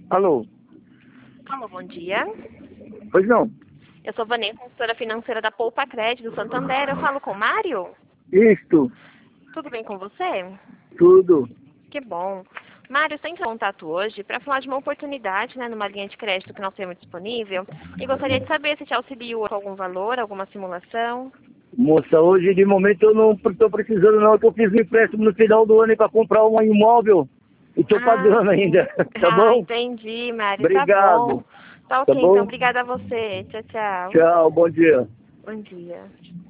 Alô? Alô, bom dia. Pois não? Eu sou Vanessa, consultora financeira da Poupa Crédito Santander. Eu falo com o Mário? Isto, Tudo bem com você? tudo. Que bom. Mário, estou em contato hoje para falar de uma oportunidade, numa linha de crédito que nós temos disponível. E gostaria de saber se te auxilio com algum valor, alguma simulação. Moça, hoje de momento eu não estou precisando não, que eu fiz um empréstimo no final do ano para comprar um imóvel e estou Ah, pagando sim. ainda, tá Ah, bom? entendi, Mário. Tá bom. Obrigado, Tá tá ok, então. bom? Obrigada a você. Tchau, tchau. Tchau, bom dia. Bom dia.